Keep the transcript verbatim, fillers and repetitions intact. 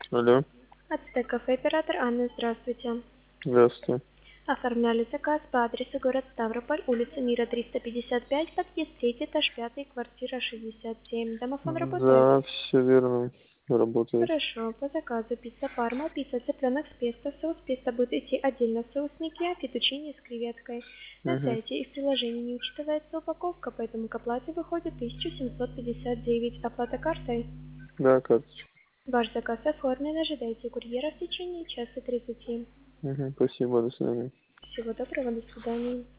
Алло. Ацтек кафе, оператор Анна, здравствуйте. Здравствуйте. Оформляли заказ по адресу город Ставрополь, улица Мира, триста пятьдесят пять, подъезд третий, этаж пятый, квартира шестьдесят семь. Домофон работает? Да, все верно. Работает. Хорошо, по заказу пицца парма, пицца цыпленок с песто, соус песто будет идти отдельно в соусники, а фетучини с креветкой. На Угу. сайте и в приложении не учитывается упаковка, поэтому к оплате выходит тысяча семьсот пятьдесят девять. Оплата картой. Да, карточка. Ваш заказ оформлен, ожидайте курьера в течение часа тридцати. Угу. Спасибо, до свидания. Всего доброго, до свидания.